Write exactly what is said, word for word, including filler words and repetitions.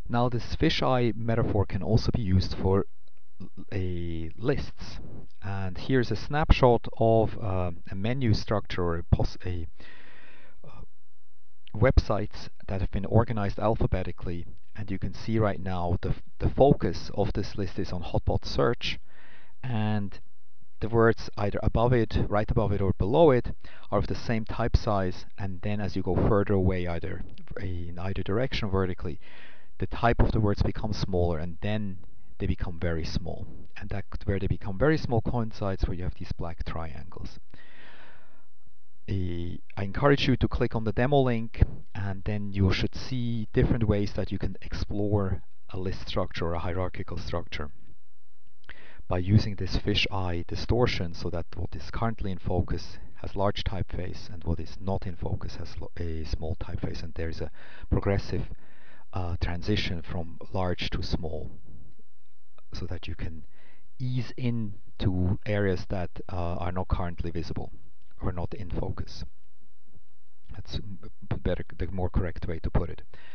Now this fisheye metaphor can also be used for a lists, and here's a snapshot of uh, a menu structure or a, pos a uh, websites that have been organized alphabetically, and you can see right now the, the focus of this list is on Hotbot search, and the words either above it, right above it, or below it are of the same type size, and then as you go further away, either in either direction vertically, the type of the words becomes smaller, and then they become very small. And that where they become very small coincides where you have these black triangles. I encourage you to click on the demo link, and then you should see different ways that you can explore a list structure or a hierarchical structure by using this fisheye distortion, so that what is currently in focus has large typeface and what is not in focus has a small typeface, and there is a progressive uh, transition from large to small, so that you can ease into areas that uh, are not currently visible or not in focus. That's better, the more correct way to put it.